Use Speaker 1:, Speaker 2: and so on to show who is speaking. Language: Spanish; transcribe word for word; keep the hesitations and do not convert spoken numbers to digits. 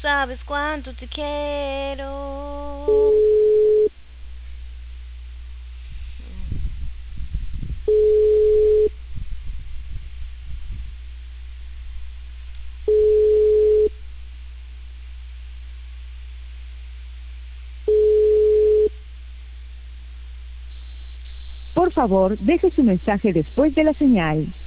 Speaker 1: sabes cuánto te quiero.
Speaker 2: Por favor, deje su mensaje después de la señal.